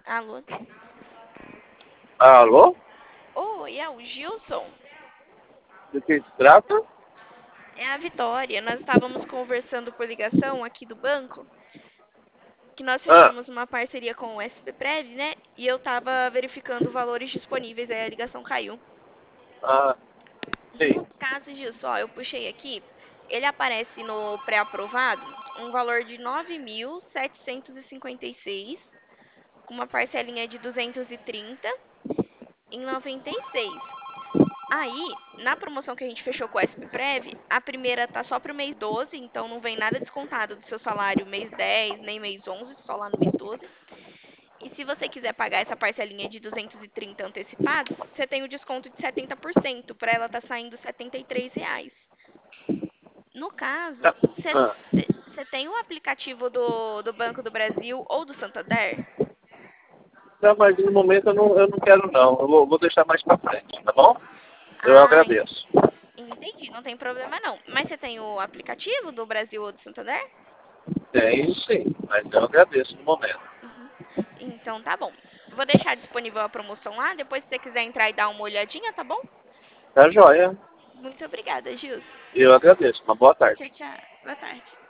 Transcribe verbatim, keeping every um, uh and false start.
Alô? Alô? Oi, é o Gilson? Do que se trata? É a Vitória. Nós estávamos conversando por ligação aqui do banco, que nós Ah, fechamos uma parceria com o S P Prev, né? E eu estava verificando valores disponíveis, aí a ligação caiu. ah, sim. No caso, Gilson, ó, eu puxei aqui, ele aparece no pré-aprovado um valor de nove mil setecentos e cinquenta e seis, com uma parcelinha de duzentos e trinta em noventa e seis. Aí, na promoção que a gente fechou com o S P Prev, a primeira tá só pro mês doze, então não vem nada descontado do seu salário mês dez, nem mês onze, só lá no mês doze. E se você quiser pagar essa parcelinha de duzentos e trinta antecipados, você tem o desconto de setenta por cento, para ela tá saindo setenta e três reais. No caso, Ah, você ah. você tem o aplicativo do, do Banco do Brasil ou do Santander? Não, mas no momento eu não, eu não quero não. Eu vou, vou deixar mais pra frente, tá bom? Eu Ah, agradeço. entendi, não tem problema não. Mas você tem o aplicativo do Brasil ou do Santander? Tenho sim, mas eu agradeço no momento. Uhum. Então tá bom. Vou deixar disponível a promoção lá. Depois, se você quiser entrar e dar uma olhadinha, tá bom? Tá joia. Muito obrigada, Gilson. Eu agradeço. Uma boa Tchau, tarde. tchau. Boa tarde.